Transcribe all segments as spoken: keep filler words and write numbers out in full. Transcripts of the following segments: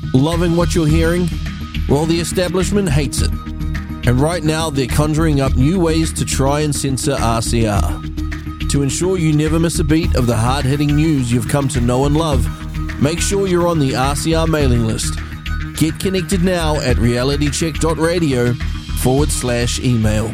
Loving what you're hearing? Well, the establishment hates it. And right now, they're conjuring up new ways to try and censor R C R. To ensure you never miss a beat of the hard-hitting news you've come to know and love, make sure you're on the R C R mailing list. Get connected now at realitycheck.radio forward slash email.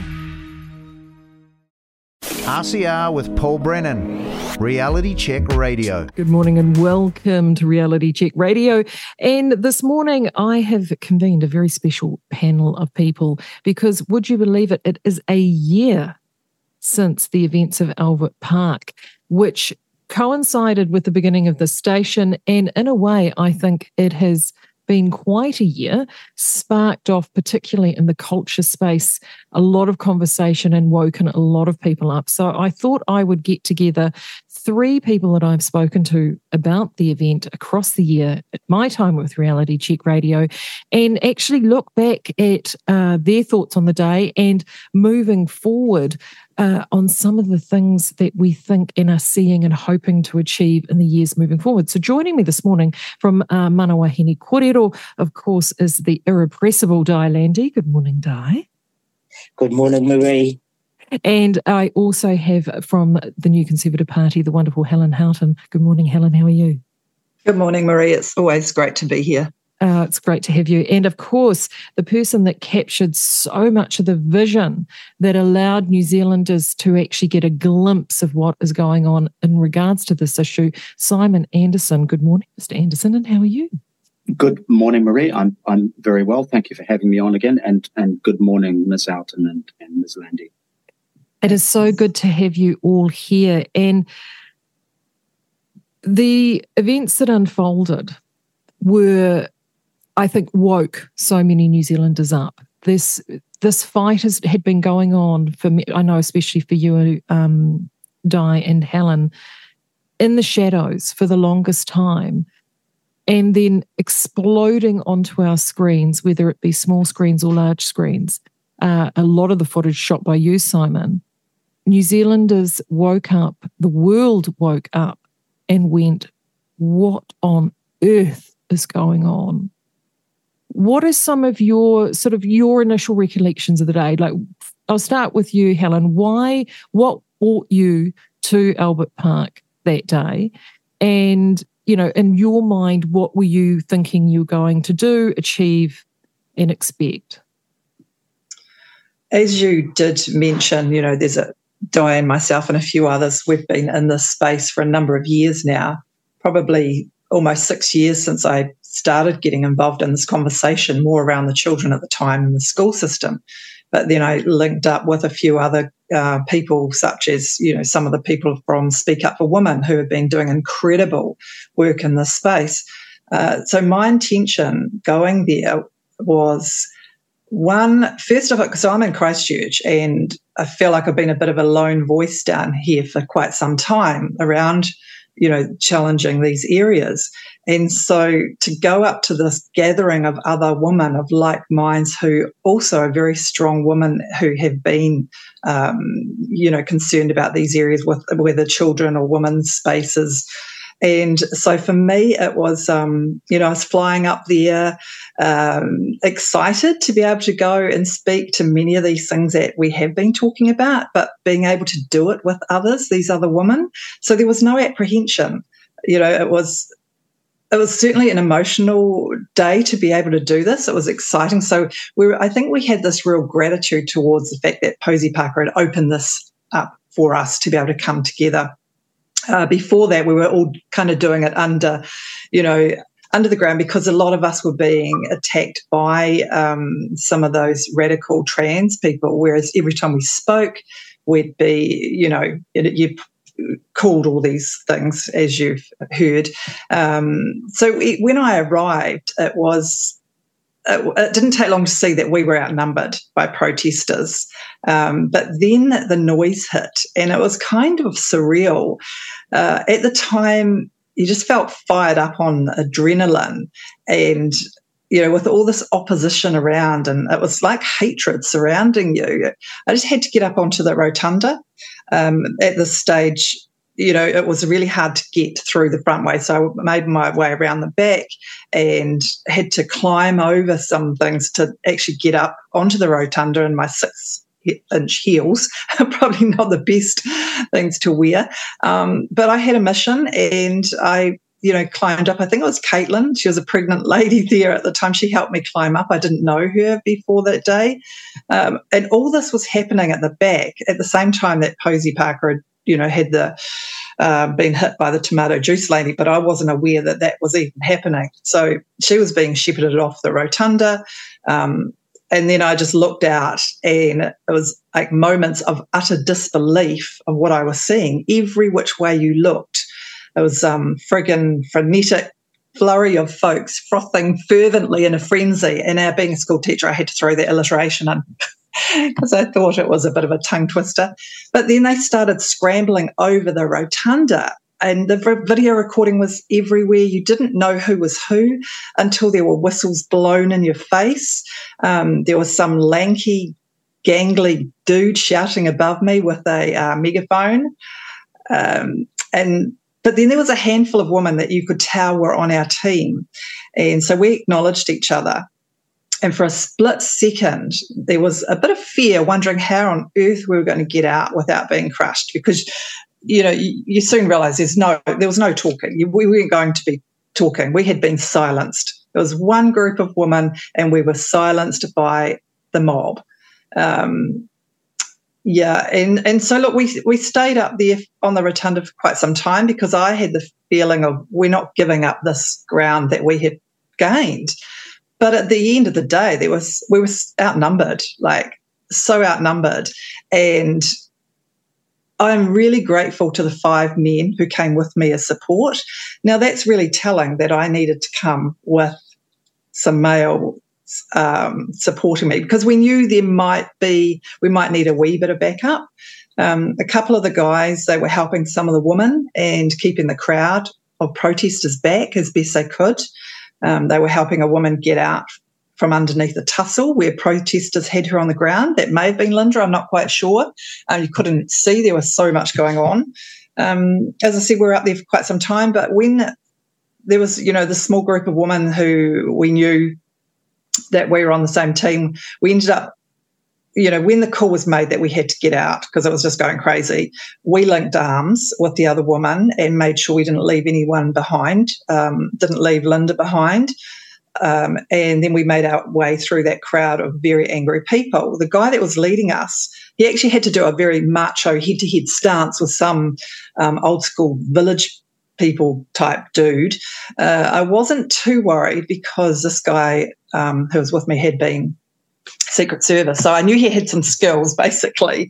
R C R with Paul Brennan, Reality Check Radio. Good morning and welcome to Reality Check Radio. And this morning I have convened a very special panel of people because, would you believe it, it is a year since the events of Albert Park, which coincided with the beginning of the station. And in a way, I think it has been quite a year, sparked off, particularly in the culture space, a lot of conversation and woken a lot of people up. So I thought I would get together three people that I've spoken to about the event across the year at my time with Reality Check Radio and actually look back at uh, their thoughts on the day and moving forward Uh, on some of the things that we think and are seeing and hoping to achieve in the years moving forward. So joining me this morning from uh, Manawahine Kōrero, of course, is the irrepressible Di Landy. Good morning, Di. Good morning, Marie. And I also have from the New Conservative Party, the wonderful Helen Houghton. Good morning, Helen. How are you? Good morning, Marie. It's always great to be here. Uh, it's great to have you. And of course, the person that captured so much of the vision that allowed New Zealanders to actually get a glimpse of what is going on in regards to this issue, Simon Anderson. Good morning, Mister Anderson, and how are you? Good morning, Marie. I'm I'm very well. Thank you for having me on again. And and good morning, Miz Houghton and, and Miz Landy. It is so good to have you all here. And the events that unfolded were, I think, woke so many New Zealanders up. This this fight has had been going on for me, I know especially for you, um, Di and Helen, in the shadows for the longest time, and then exploding onto our screens, whether it be small screens or large screens. Uh, a lot of the footage shot by you, Simon. New Zealanders woke up, the world woke up and went, what on earth is going on? What are some of your sort of your initial recollections of the day? Like, I'll start with you, Helen. Why, what brought you to Albert Park that day? And, you know, in your mind, what were you thinking you were going to do, achieve, and expect? As you did mention, you know, there's a Diane, myself, and a few others. We've been in this space for a number of years now, probably almost six years since I started getting involved in this conversation, more around the children at the time in the school system. But then I linked up with a few other uh, people, such as, you know, some of the people from Speak Up for Women who have been doing incredible work in this space. Uh, so my intention going there was, one, first of all, because I'm in Christchurch and I feel like I've been a bit of a lone voice down here for quite some time around, you know, challenging these areas. And so to go up to this gathering of other women of like minds who also are very strong women who have been, um, you know, concerned about these areas with whether children or women's spaces. And so for me, it was, um, you know, I was flying up there, um, excited to be able to go and speak to many of these things that we have been talking about, but being able to do it with others, these other women. So there was no apprehension. You know, it was it was certainly an emotional day to be able to do this. It was exciting. So we were, I think we had this real gratitude towards the fact that Posey Parker had opened this up for us to be able to come together. Uh, before that, we were all kind of doing it under, you know, under the ground because a lot of us were being attacked by um, some of those radical trans people, whereas every time we spoke, we'd be, you know, it, you called all these things, as you've heard. Um, so it, when I arrived, it was it, it didn't take long to see that we were outnumbered by protesters. Um, but then the noise hit, and it was kind of surreal. Uh, at the time, you just felt fired up on adrenaline, and you know, with all this opposition around, and it was like hatred surrounding you. I just had to get up onto the rotunda. Um, at this stage, you know, it was really hard to get through the front way. So I made my way around the back and had to climb over some things to actually get up onto the rotunda in my six-inch heels. Probably not the best things to wear. Um, but I had a mission, and I, you know, climbed up. I think it was Caitlin. She was a pregnant lady there at the time. She helped me climb up. I didn't know her before that day. Um, and all this was happening at the back at the same time that Posey Parker had, you know, had the uh, been hit by the tomato juice lady, but I wasn't aware that that was even happening. So she was being shepherded off the rotunda, um, and then I just looked out, and it was like moments of utter disbelief of what I was seeing. Every which way you looked, it was um, friggin' frenetic flurry of folks frothing fervently in a frenzy. And now, being a school teacher, I had to throw the alliteration in, because I thought it was a bit of a tongue twister. But then they started scrambling over the rotunda, and the video recording was everywhere. You didn't know who was who until there were whistles blown in your face. Um, there was some lanky, gangly dude shouting above me with a uh, megaphone. Um, and But then there was a handful of women that you could tell were on our team. And so we acknowledged each other. And for a split second, there was a bit of fear, wondering how on earth we were going to get out without being crushed, because, you know, you, you soon realise there's no, there was no talking. We weren't going to be talking. We had been silenced. There was one group of women, and we were silenced by the mob. Um, yeah, and, and so, look, we we stayed up there on the rotunda for quite some time, because I had the feeling of, we're not giving up this ground that we had gained. But at the end of the day, there was we were outnumbered, like so outnumbered. And I'm really grateful to the five men who came with me as support. Now, that's really telling that I needed to come with some male um, supporting me, because we knew there might be, we might need a wee bit of backup. Um, a couple of the guys, they were helping some of the women and keeping the crowd of protesters back as best they could. Um, they were helping a woman get out from underneath a tussle where protesters had her on the ground. That may have been Linda, I'm not quite sure. Um, you couldn't see, there was so much going on. Um, as I said, we were up there for quite some time, but when there was, you know, the small group of women who we knew that we were on the same team, we ended up, you know, when the call was made that we had to get out because it was just going crazy, we linked arms with the other woman and made sure we didn't leave anyone behind, um, didn't leave Linda behind. Um, and then we made our way through that crowd of very angry people. The guy that was leading us, he actually had to do a very macho head-to-head stance with some um, old-school village people type dude. Uh, I wasn't too worried because this guy um, who was with me had been Secret Service, so I knew he had some skills, basically.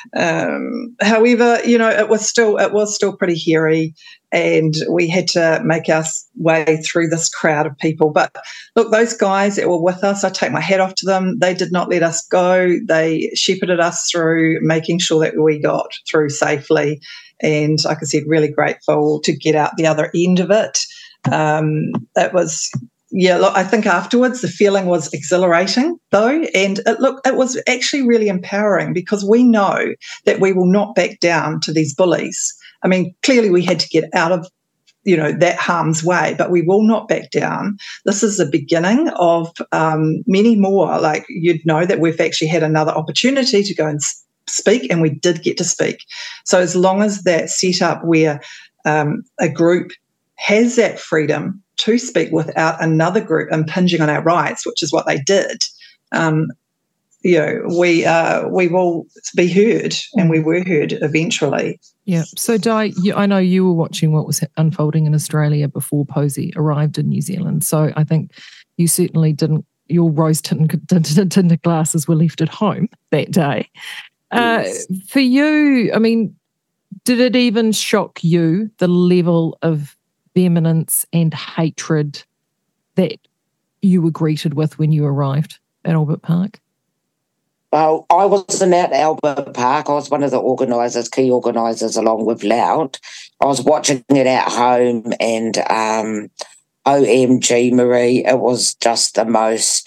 Um, however, you know, it was still it was still pretty hairy, and we had to make our way through this crowd of people. But look, those guys that were with us, I take my hat off to them. They did not let us go. They shepherded us through, making sure that we got through safely. And like I said, really grateful to get out the other end of it. Um, it was. Yeah, look, I think afterwards the feeling was exhilarating, though, and it, look, it was actually really empowering because we know that we will not back down to these bullies. I mean, clearly we had to get out of, you know, that harm's way, but we will not back down. This is the beginning of um, many more. Like, you'd know that we've actually had another opportunity to go and speak, and we did get to speak. So as long as that set up where um, a group has that freedom to speak without another group impinging on our rights, which is what they did, um, you know, we uh, we will be heard, and we were heard eventually. Yeah. So, Di, you, I know you were watching what was unfolding in Australia before Posey arrived in New Zealand. So I think you certainly didn't, your rose-tinted tinted glasses were left at home that day. Uh, yes. For you, I mean, did it even shock you, the level of vehemence and hatred that you were greeted with when you arrived at Albert Park? Well, I wasn't at Albert Park. I was one of the organisers, key organisers, along with Loud. I was watching it at home, and um, O M G, Marie, it was just the most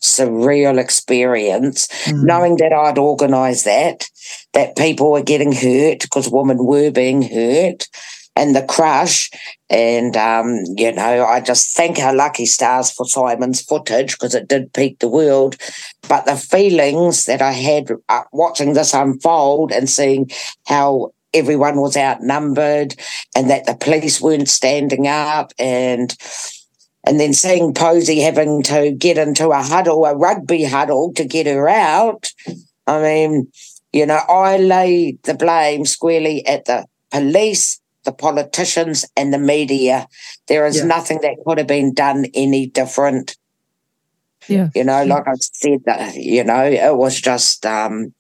surreal experience, Mm. knowing that I'd organised that, that people were getting hurt because women were being hurt, and the crush. And, um, you know, I just thank our lucky stars for Simon's footage because it did peak the world. But the feelings that I had uh, watching this unfold and seeing how everyone was outnumbered and that the police weren't standing up, and and then seeing Posey having to get into a huddle, a rugby huddle to get her out. I mean, you know, I lay the blame squarely at the police, the politicians and the media. There is Yeah. nothing that could have been done any different. Yeah. You know, like I said, that, you know, it was just, um,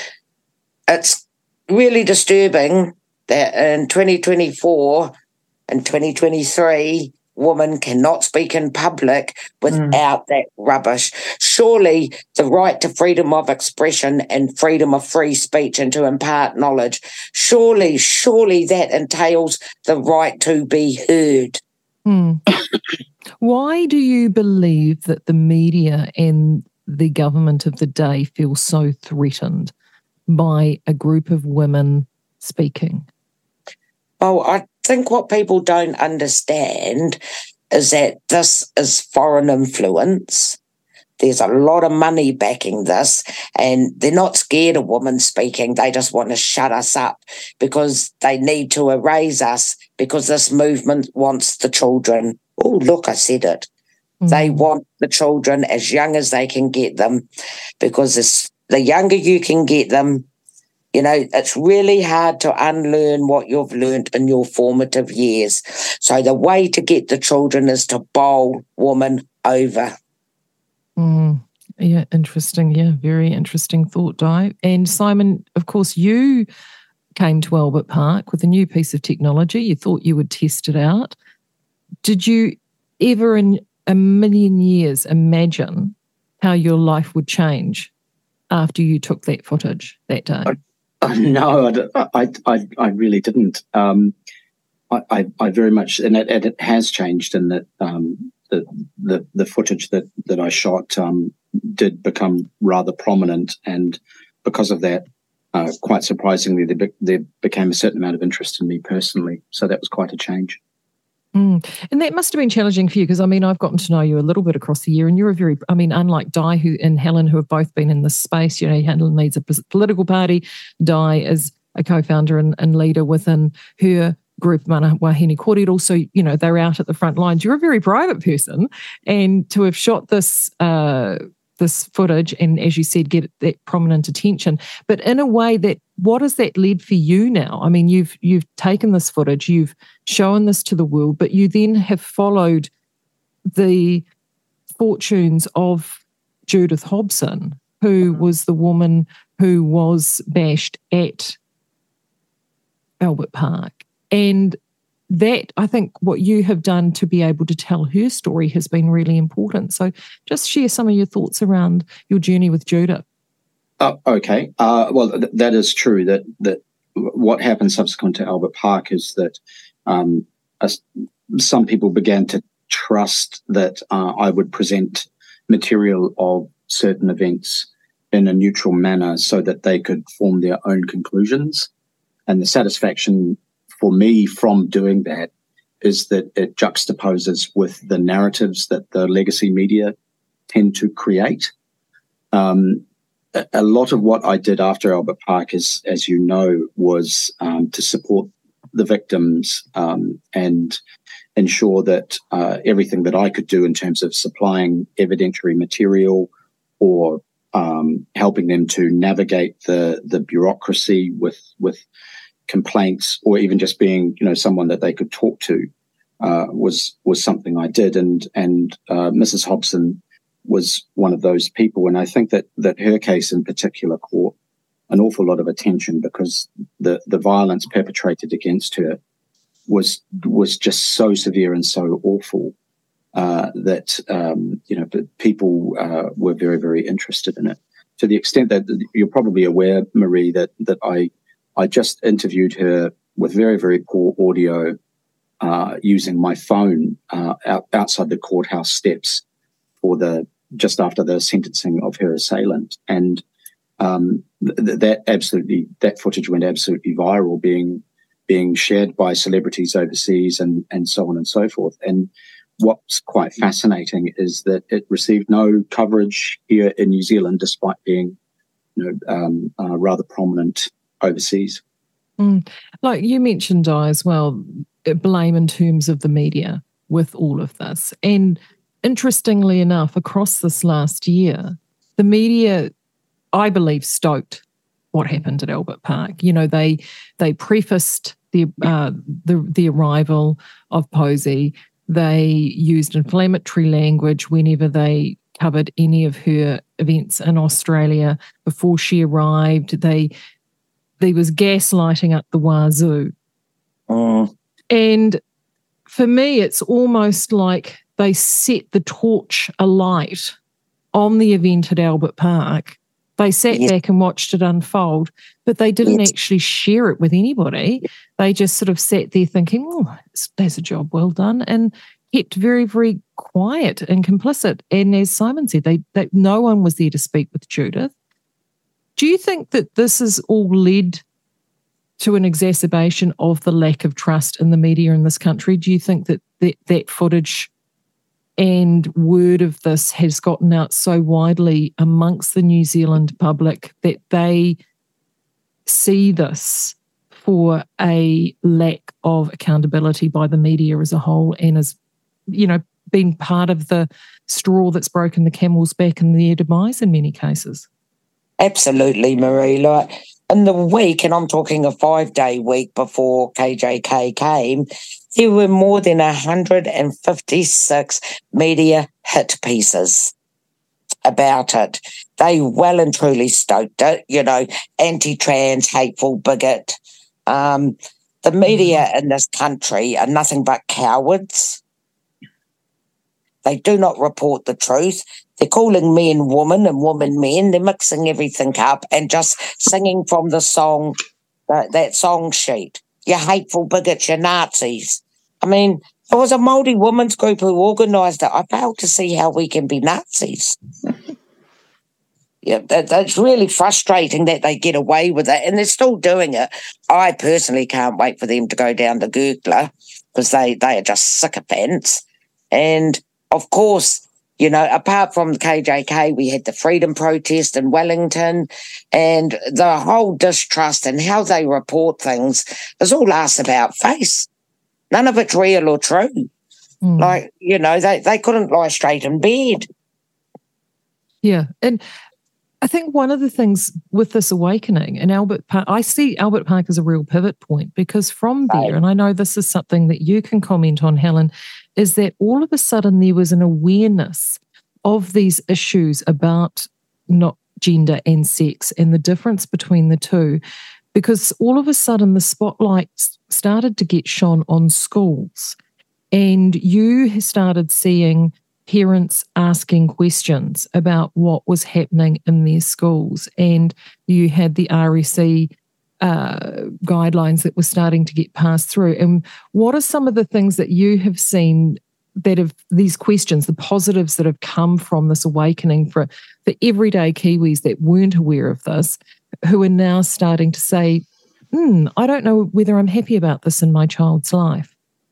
it's really disturbing that in twenty twenty-four and twenty twenty-three, women cannot speak in public without mm. that rubbish. Surely the right to freedom of expression and freedom of free speech and to impart knowledge, surely, surely that entails the right to be heard. Hmm. Why do you believe that the media and the government of the day feel so threatened by a group of women speaking? Oh, I think what people don't understand is that this is foreign influence. There's a lot of money backing this, and they're not scared of women speaking. They just want to shut us up because they need to erase us because this movement wants the children. Oh, look, I said it. Mm. They want the children as young as they can get them because it's, the younger you can get them, you know, it's really hard to unlearn what you've learned in your formative years. So the way to get the children is to bowl women over. Mm, yeah, interesting. Yeah, very interesting thought, Di. And Simon, of course, you came to Albert Park with a new piece of technology. You thought you would test it out. Did you ever in a million years imagine how your life would change after you took that footage that day? I, uh, no, I, I, I really didn't. Um, I, I, I very much, and it, it has changed in that um, the, the the footage that, that I shot um, did become rather prominent, and because of that, uh, quite surprisingly, there, be, there became a certain amount of interest in me personally. So that was quite a change. Mm. And that must have been challenging for you because, I mean, I've gotten to know you a little bit across the year and you're a very, I mean, unlike Di who, and Helen, who have both been in this space, you know, Helen leads a political party, Di is a co-founder and, and leader within her group, Mana Wahine Kōrero. So, you know, they're out at the front lines. You're a very private person, and to have shot this uh, this footage and, as you said, get that prominent attention, but in a way that, what has that led for you now? I mean, you've you've taken this footage, you've shown this to the world, but you then have followed the fortunes of Judith Hobson, who was the woman who was bashed at Albert Park. And that, I think, what you have done to be able to tell her story has been really important. So just share some of your thoughts around your journey with Judith. Uh, okay. Uh, well, th- that is true. That that what happened subsequent to Albert Park is that um, uh, some people began to trust that uh, I would present material of certain events in a neutral manner so that they could form their own conclusions. And the satisfaction for me from doing that is that it juxtaposes with the narratives that the legacy media tend to create. Um, a, a lot of what I did after Albert Park, is, as you know, was um, to support the victims um, and ensure that uh, everything that I could do in terms of supplying evidentiary material or um, helping them to navigate the the bureaucracy with with complaints, or even just being, you know, someone that they could talk to, uh, was was something I did, and and uh, Missus Hobson was one of those people, and I think that that her case in particular caught an awful lot of attention because the the violence perpetrated against her was was just so severe and so awful uh, that um, you know people uh, were very very interested in it. To the extent that you're probably aware, Marie, that that I. I just interviewed her with very, very poor audio uh, using my phone uh, out, outside the courthouse steps for the just after the sentencing of her assailant. And um, th- that absolutely, that footage went absolutely viral, being being shared by celebrities overseas and, and so on and so forth. And what's quite fascinating is that it received no coverage here in New Zealand, despite being, you know, um, uh, rather prominent overseas. Mm. Like you mentioned, Di, as well, blame in terms of the media with all of this. And interestingly enough, across this last year, the media, I believe, stoked what happened at Albert Park. You know, they they prefaced the uh, the the arrival of Posey. They used inflammatory language whenever they covered any of her events in Australia before she arrived. They there was gaslighting up the wazoo. Mm. And for me, it's almost like they set the torch alight on the event at Albert Park. They sat Yes. back and watched it unfold, but they didn't Yes. actually share it with anybody. They just sort of sat there thinking, oh, that's a job well done, and kept very, very quiet and complicit. And as Simon said, they, they no one was there to speak with Judith. Do you think that this has all led to an exacerbation of the lack of trust in the media in this country? Do you think that that, that footage and word of this has gotten out so widely amongst the New Zealand public that they see this for a lack of accountability by the media as a whole, and as, you know, being part of the straw that's broken the camel's back in their demise in many cases? Absolutely, Marie. Like in the week, and I'm talking a five-day week before K J K came, there were more than one hundred fifty-six media hit pieces about it. They well and truly stoked it, you know, anti-trans, hateful, bigot. Um, the media in this country are nothing but cowards. They do not report the truth. They're calling men woman and woman men. They're mixing everything up and just singing from the song, that, that song sheet. You hateful bigots, you Nazis. I mean, it was a Māori women's group who organised it. I fail to see how we can be Nazis. Yeah, that, that's really frustrating that they get away with it, and they're still doing it. I personally can't wait for them to go down to Gurkla, because they, they are just sycophants. And, of course, you know, apart from the K J K, we had the freedom protest in Wellington, and the whole distrust and how they report things is all ass about face. None of it's real or true. Mm. Like, you know, they, they couldn't lie straight in bed. Yeah. And I think one of the things with this awakening in Albert Park, I see Albert Park as a real pivot point, because from there, right. and I know this is something that you can comment on, Helen, is that all of a sudden there was an awareness of these issues about not gender and sex and the difference between the two, because all of a sudden the spotlight started to get shone on schools, and you started seeing parents asking questions about what was happening in their schools, and you had the R S E uh, guidelines that were starting to get passed through. And what are some of the things that you have seen that have these questions, the positives that have come from this awakening for the everyday Kiwis that weren't aware of this, who are now starting to say, hmm, I don't know whether I'm happy about this in my child's life?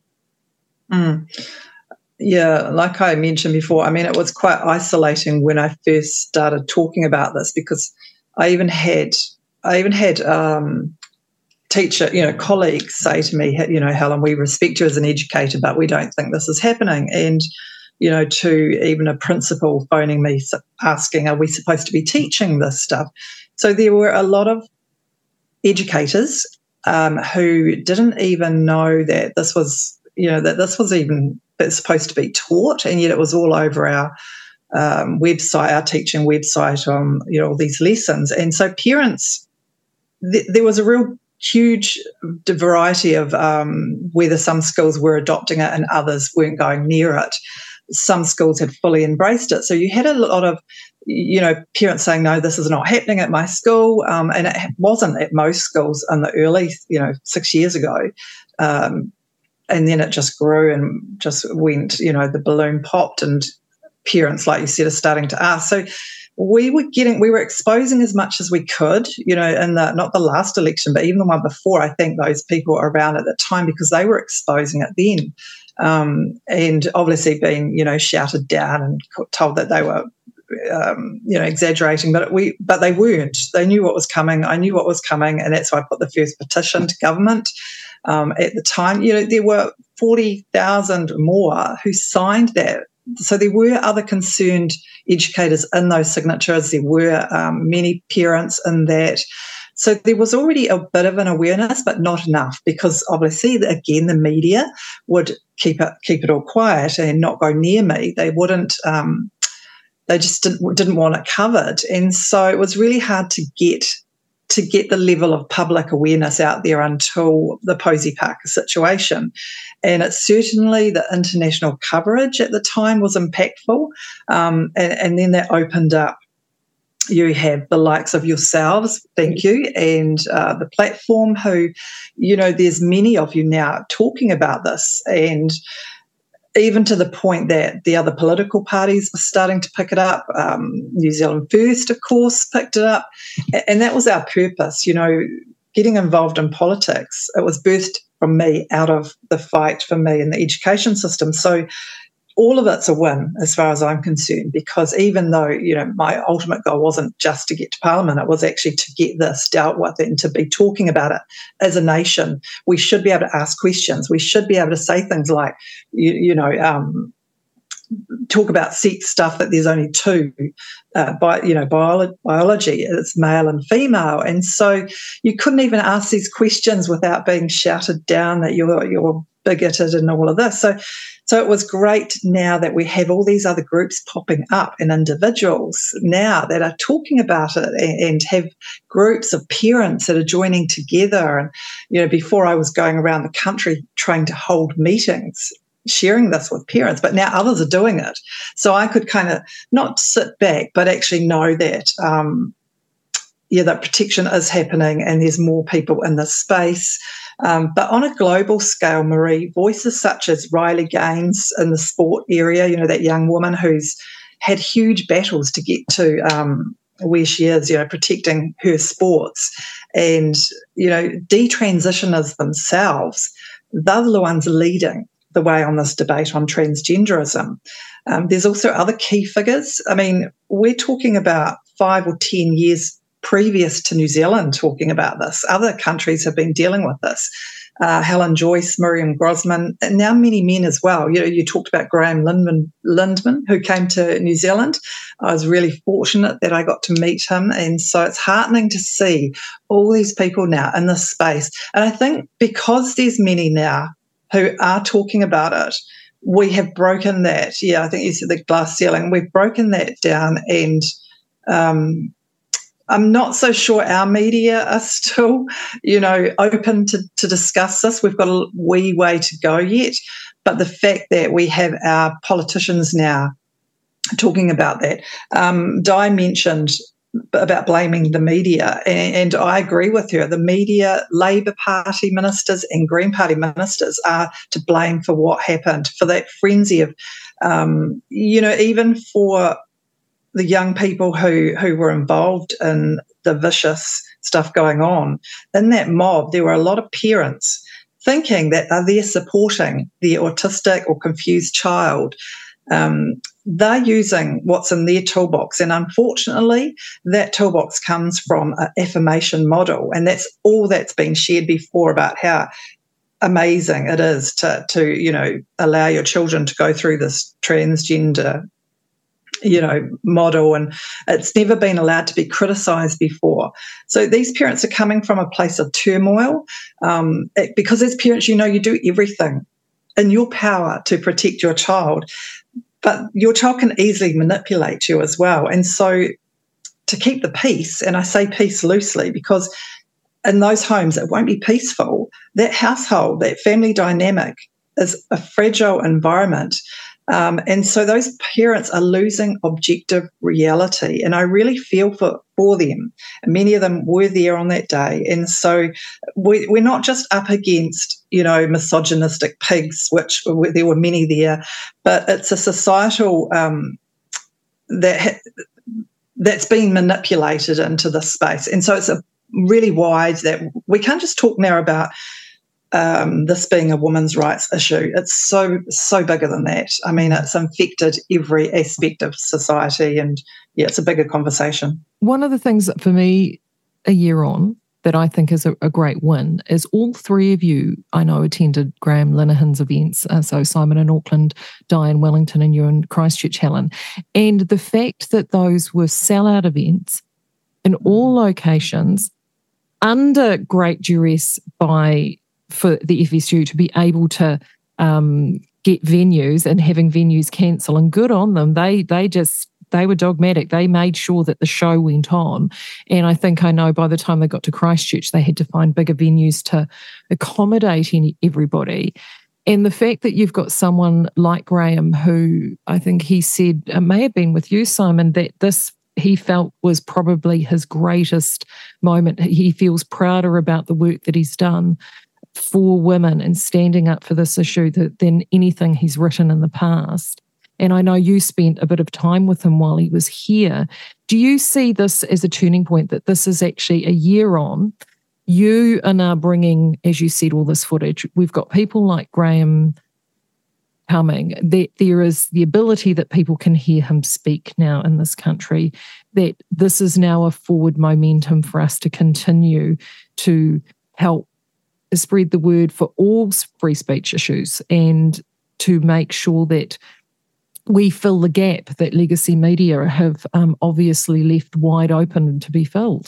Mm. Yeah, like I mentioned before, I mean, it was quite isolating when I first started talking about this, because I even had, I even had um, teacher, you know, colleagues say to me, you know, Helen, we respect you as an educator, but we don't think this is happening. And, you know, to even a principal phoning me asking, are we supposed to be teaching this stuff? So there were a lot of educators um, who didn't even know that this was, you know, that this was even supposed to be taught, and yet it was all over our um, website, our teaching website, on, you know, all these lessons. And so parents, th- there was a real huge variety of um, whether some schools were adopting it and others weren't going near it. Some schools had fully embraced it. So you had a lot of, you know, parents saying, no, this is not happening at my school. Um, and it wasn't at most schools in the early, you know, six years ago. Um, and then it just grew and just went, you know, the balloon popped, and parents, like you said, are starting to ask. So we were getting, we were exposing as much as we could, you know, in the, not the last election, but even the one before. I think those people were around at the time because they were exposing it then. Um, and obviously being, you know, shouted down and told that they were, um, you know, exaggerating, but we, but they weren't. They knew what was coming. I knew what was coming, and that's why I put the first petition to government. Um, at the time, you know, there were forty thousand more who signed that. So there were other concerned educators in those signatures. There were um, many parents in that. So there was already a bit of an awareness, but not enough, because obviously, again, the media would keep it keep it all quiet and not go near me. They wouldn't. Um, they just didn't didn't want it covered, and so it was really hard to get to get the level of public awareness out there until the Posey Parker situation. And it's certainly the international coverage at the time was impactful, um, and, and then that opened up. You have the likes of yourselves, thank you, and uh, the platform who, you know, there's many of you now talking about this, and even to the point that the other political parties were starting to pick it up. Um, New Zealand First, of course, picked it up, and that was our purpose, you know, getting involved in politics. It was birthed from me out of the fight for me in the education system. So all of it's a win as far as I'm concerned, because even though, you know, my ultimate goal wasn't just to get to Parliament, it was actually to get this dealt with and to be talking about it as a nation. We should be able to ask questions. We should be able to say things like, you, you know, um, talk about sex stuff that there's only two, uh, by, you know, bio- biology, it's male and female. And so you couldn't even ask these questions without being shouted down that you're, you're bigoted and all of this. So So it was great now that we have all these other groups popping up and individuals now that are talking about it, and, and have groups of parents that are joining together. And, you know, before I was going around the country trying to hold meetings, sharing this with parents, but now others are doing it. So I could kind of not sit back, but actually know that, um, yeah, that protection is happening and there's more people in this space. Um, but on a global scale, Marie, voices such as Riley Gaines in the sport area, you know, that young woman who's had huge battles to get to um, where she is, you know, protecting her sports, and, you know, detransitioners themselves, they're the ones leading the way on this debate on transgenderism. Um, there's also other key figures. I mean, we're talking about five or ten years previous to New Zealand talking about this. Other countries have been dealing with this. Uh, Helen Joyce, Miriam Grossman, and now many men as well. You know, you talked about Graham Lindman, Lindman, who came to New Zealand. I was really fortunate that I got to meet him, and so it's heartening to see all these people now in this space. And I think because there's many now who are talking about it, we have broken that. Yeah, I think you said the glass ceiling. We've broken that down, and um, I'm not so sure our media are still, you know, open to, to discuss this. We've got a wee way to go yet. But the fact that we have our politicians now talking about that. Um, Di mentioned about blaming the media, and, and I agree with her. The media, Labour Party ministers and Green Party ministers are to blame for what happened, for that frenzy of, um, you know, even for the young people who, who were involved in the vicious stuff going on. In that mob, there were a lot of parents thinking that they're there supporting their autistic or confused child. Um, they're using what's in their toolbox. And unfortunately, that toolbox comes from an affirmation model. And that's all that's been shared before about how amazing it is to, to, you know, allow your children to go through this transgender, you know, model, and it's never been allowed to be criticised before. So these parents are coming from a place of turmoil, um, it, because as parents, you know, you do everything in your power to protect your child, but your child can easily manipulate you as well. And so to keep the peace, and I say peace loosely because in those homes it won't be peaceful, that household, that family dynamic is a fragile environment. Um, and so those parents are losing objective reality, and I really feel for, for them. And many of them were there on that day. And so we, we're not just up against, you know, misogynistic pigs, which there were many there, but it's a societal um, that that's been manipulated into this space. And so it's a really wide that we can't just talk now about um, this being a women's rights issue. It's so, so bigger than that. I mean, it's infected every aspect of society, and yeah, it's a bigger conversation. One of the things that for me a year on that I think is a, a great win is all three of you, I know, attended Graham Linehan's events. Uh, so Simon in Auckland, Di in Wellington, and you in Christchurch, Helen. And the fact that those were sellout events in all locations under great duress by for the F S U to be able to um, get venues and having venues cancel, and good on them. They they just They were dogmatic. They made sure that the show went on. And I think I know by the time they got to Christchurch, they had to find bigger venues to accommodate any, everybody. And the fact that you've got someone like Graham, who I think he said, it may have been with you, Simon, that this he felt was probably his greatest moment. He feels prouder about the work that he's done for women and standing up for this issue that, than anything he's written in the past. And I know you spent a bit of time with him while he was here. Do you see this as a turning point, that this is actually a year on? You are now bringing, as you said, all this footage. We've got people like Graham coming. That there is the ability that people can hear him speak now in this country, that this is now a forward momentum for us to continue to help spread the word for all free speech issues and to make sure that we fill the gap that legacy media have um, obviously left wide open to be filled.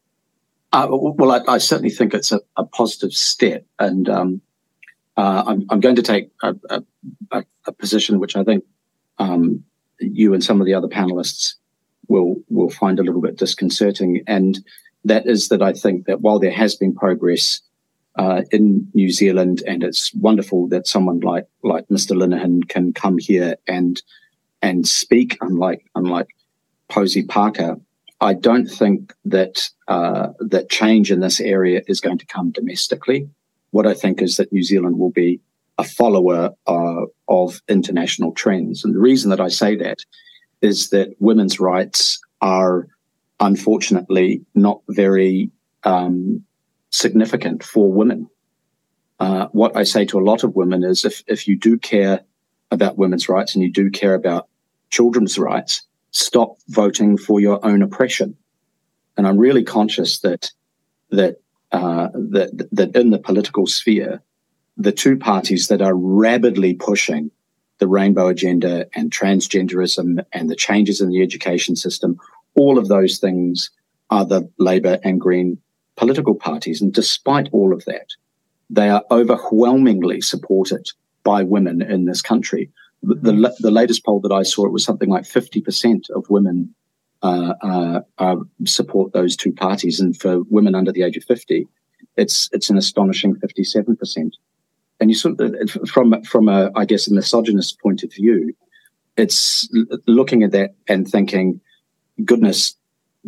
Uh, well, I, I certainly think it's a, a positive step, and um, uh, I'm, I'm going to take a, a, a position which I think um, you and some of the other panelists will will find a little bit disconcerting, and that is that I think that while there has been progress uh, in New Zealand, and it's wonderful that someone like like Mister Linehan can come here and and speak, unlike unlike Posie Parker, I don't think that uh, that change in this area is going to come domestically. What I think is that New Zealand will be a follower uh, of international trends, and the reason that I say that is that women's rights are unfortunately not very um, significant for women. Uh, what I say to a lot of women is if, if you do care about women's rights and you do care about children's rights, stop voting for your own oppression. And I'm really conscious that that uh, that that in the political sphere, the two parties that are rapidly pushing the rainbow agenda and transgenderism and the changes in the education system, all of those things are the Labour and Green political parties. And despite all of that, they are overwhelmingly supported by women in this country. The, the, the latest poll that I saw, it was something like fifty percent of women uh, uh, uh, support those two parties. And for women under the age of fifty, it's it's an astonishing fifty-seven percent. And you sort of, from, from a, I guess, a misogynist point of view, it's looking at that and thinking, goodness,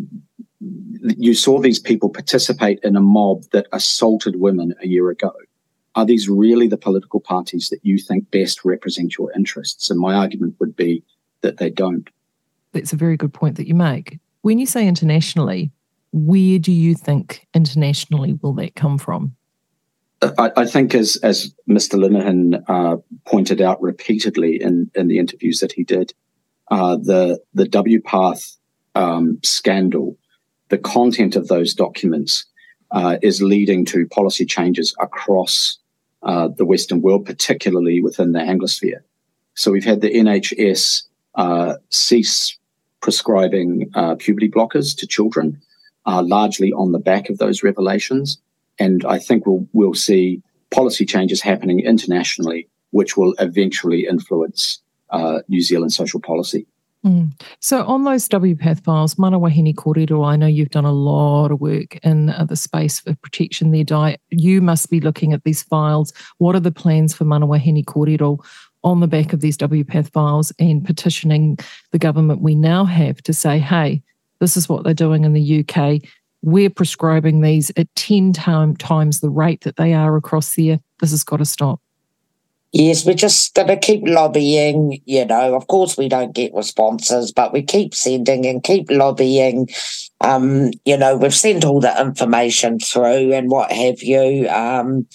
you saw these people participate in a mob that assaulted women a year ago. Are these really the political parties that you think best represent your interests? And my argument would be that they don't. That's a very good point that you make. When you say internationally, where do you think internationally will that come from? I, I think, as as Mister Linehan uh, pointed out repeatedly in, in the interviews that he did, uh, the the W PATH um, scandal, the content of those documents uh, is leading to policy changes across uh, the Western world, particularly within the Anglosphere. So we've had the N H S uh, cease prescribing uh, puberty blockers to children, uh, largely on the back of those revelations. And I think we'll we'll see policy changes happening internationally, which will eventually influence uh, New Zealand social policy. Mm. So on those W PATH files, Mana Wahine Kōrero, I know you've done a lot of work in uh, the space for protection there, Di. You must be looking at these files. What are the plans for Mana Wahine Kōrero on the back of these W PATH files and petitioning the government we now have to say, hey, this is what they're doing in the U K. We're prescribing these at ten time, times the rate that they are across there. This has got to stop. Yes, we're just going to keep lobbying, you know. Of course, we don't get responses, but we keep sending and keep lobbying. Um, you know, we've sent all the information through and what have you. Um,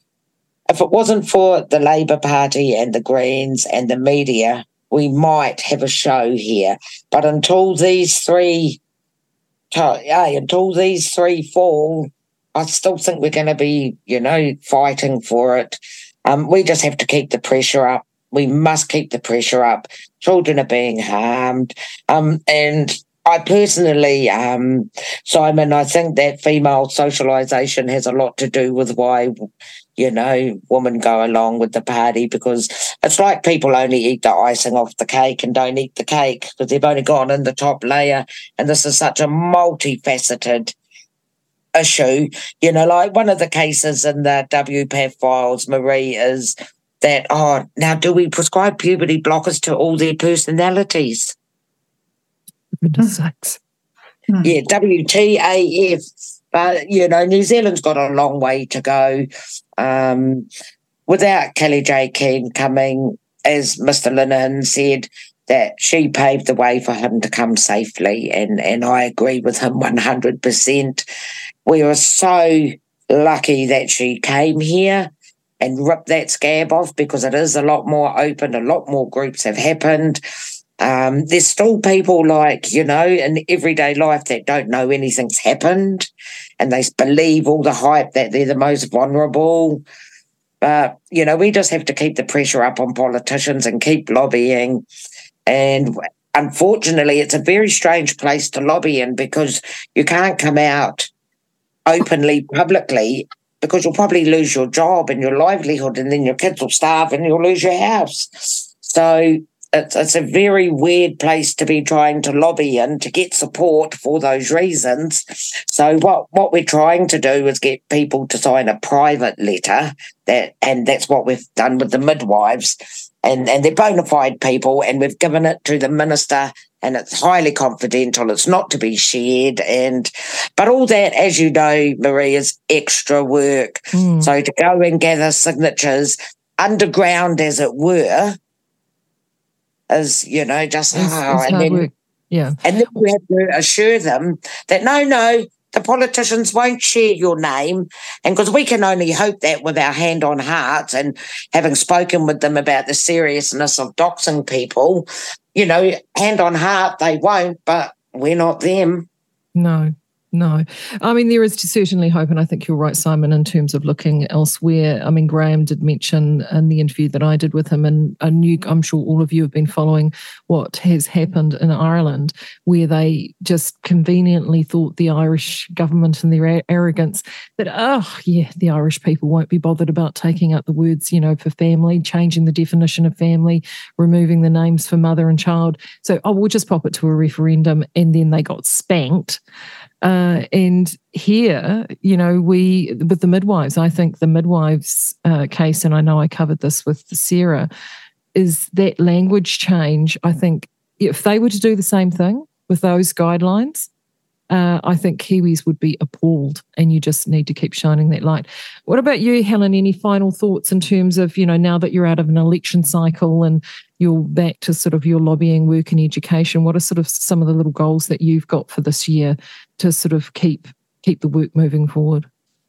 if it wasn't for the Labour Party and the Greens and the media, we might have a show here. But until these three, yeah, until these three fall, I still think we're going to be, you know, fighting for it. Um, we just have to keep the pressure up. We must keep the pressure up. Children are being harmed. Um, and I personally, um, Simon, I think that female socialisation has a lot to do with why, you know, women go along with the party, because it's like people only eat the icing off the cake and don't eat the cake because they've only gone in the top layer. And this is such a multifaceted issue. You know, like one of the cases in the W P A T files, Marie, is that, oh, now do we prescribe puberty blockers to all their personalities? For goodness sakes. Yeah, W T A F. But, you know, New Zealand's got a long way to go. Um, without Kellie-Jay Keen coming, as Mister Linehan said, that she paved the way for him to come safely, and, and I agree with him one hundred percent. We were so lucky that she came here and ripped that scab off, because it is a lot more open, a lot more groups have happened. Um, there's still people like, you know, in everyday life that don't know anything's happened, and they believe all the hype that they're the most vulnerable. But, you know, we just have to keep the pressure up on politicians and keep lobbying. And unfortunately, it's a very strange place to lobby in, because you can't come out openly, publicly, because you'll probably lose your job and your livelihood, and then your kids will starve and you'll lose your house. So it's, it's a very weird place to be trying to lobby in to get support for those reasons. So what, what we're trying to do is get people to sign a private letter, that, and that's what we've done with the midwives. And, and they're bona fide people, and we've given it to the minister, and it's highly confidential. It's not to be shared. And but all that, as you know, Marie, is extra work. Mm. So to go and gather signatures underground, as it were, is, you know, just it's, oh, it's and hard then, work. Yeah. And then we have to assure them that no, no, the politicians won't share your name. And because we can only hope that with our hand on heart, and having spoken with them about the seriousness of doxing people, you know, hand on heart, they won't, but we're not them. No. No. I mean, there is certainly hope, and I think you're right, Simon, in terms of looking elsewhere. I mean, Graham did mention in the interview that I did with him, and I knew, I'm sure all of you have been following what has happened in Ireland, where they just conveniently thought, the Irish government and their arrogance, that, oh, yeah, the Irish people won't be bothered about taking up the words, you know, for family, changing the definition of family, removing the names for mother and child. So, oh, we'll just pop it to a referendum, and then they got spanked. Uh, and here, you know, we, with the midwives, I think the midwives uh, case, and I know I covered this with Sarah, is that language change. I think if they were to do the same thing with those guidelines, uh, I think Kiwis would be appalled, and you just need to keep shining that light. What about you, Helen? Any final thoughts in terms of, you know, now that you're out of an election cycle and you're back to sort of your lobbying work and education, what are sort of some of the little goals that you've got for this year to sort of keep keep the work moving forward?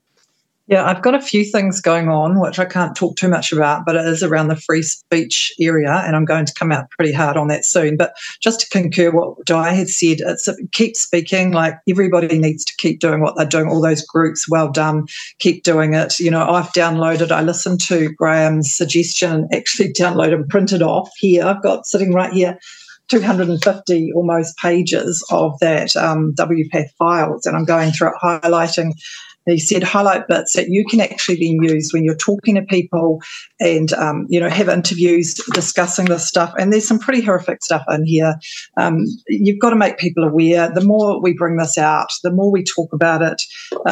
Yeah, I've got a few things going on, which I can't talk too much about, but it is around the free speech area, and I'm going to come out pretty hard on that soon. But just to concur what Di had said, it's keep speaking, like everybody needs to keep doing what they're doing, all those groups, well done, keep doing it. You know, I've downloaded, I listened to Graham's suggestion, actually downloaded and printed off here. I've got sitting right here, two hundred fifty almost pages of that um, W P A T files, and I'm going through it, highlighting. He said highlight bits that you can actually be used when you're talking to people, and, um, you know, have interviews discussing this stuff. And there's some pretty horrific stuff in here. Um, you've got to make people aware. The more we bring this out, the more we talk about it,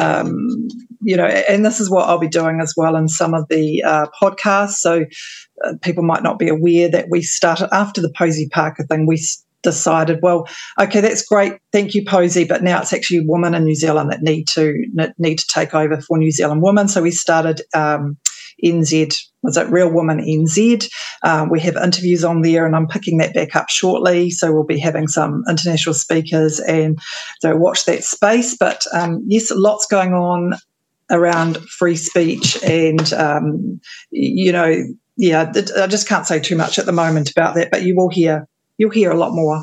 um, you know, and this is what I'll be doing as well in some of the uh, podcasts. So uh, people might not be aware that we started after the Posey Parker thing. We decided, well, okay, that's great, thank you, Posey, but now it's actually women in New Zealand that need to need to take over for New Zealand women. So we started um, N Z, was it Real Woman N Z? Uh, we have interviews on there, and I'm picking that back up shortly. So we'll be having some international speakers, and so watch that space. But um, yes, lots going on around free speech, and um, you know, yeah, I just can't say too much at the moment about that. But you will hear, you'll hear a lot more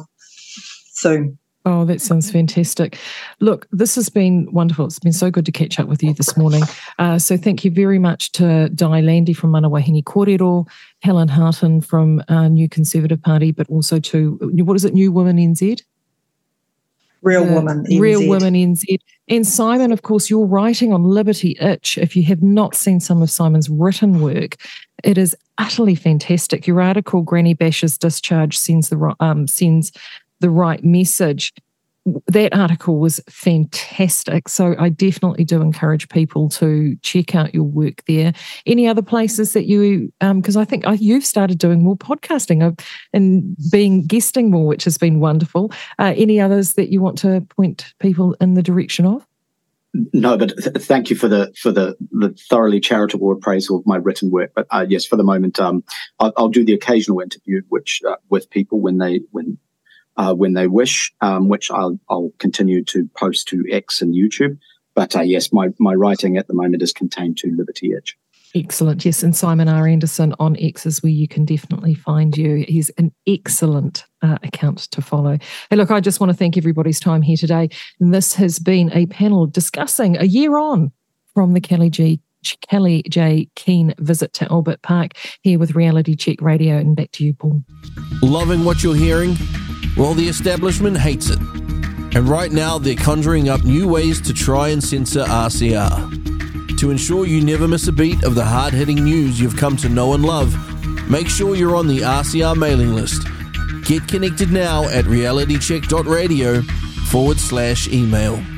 soon. Oh, that sounds fantastic. Look, this has been wonderful. It's been so good to catch up with you this morning. Uh, so thank you very much to Di Landy from Manawahine Kōrero, Helen Harton from uh, New Conservative Party, but also to, what is it, New Women N Z? Real uh, Women N Z. Real Women N Z. And Simon, of course, you're writing on Liberty Itch. If you have not seen some of Simon's written work, it is utterly fantastic. Your article, Granny Bash's Discharge Sends the um, Sends the Right Message. That article was fantastic. So I definitely do encourage people to check out your work there. Any other places that you, because um, I think you've started doing more podcasting and being guesting more, which has been wonderful. Uh, any others that you want to point people in the direction of? No, but th- thank you for the for the, the thoroughly charitable appraisal of my written work. But uh, yes, for the moment, um, I'll, I'll do the occasional interview, which uh, with people when they when. Uh, when they wish, um, which I'll, I'll continue to post to X and YouTube. But uh, yes, my, my writing at the moment is contained to Liberty Edge. Excellent. Yes, and Simon R. Anderson on X is where you can definitely find you. He's an excellent uh, account to follow. Hey, look, I just want to thank everybody's time here today. And this has been a panel discussing a year on from the Kelly G. Kelly J. Keane visit to Albert Park, here with Reality Check Radio. And back to you, Paul. Loving what you're hearing? Well, the establishment hates it. And right now, they're conjuring up new ways to try and censor R C R. To ensure you never miss a beat of the hard-hitting news you've come to know and love, make sure you're on the R C R mailing list. Get connected now at realitycheck.radio forward slash email.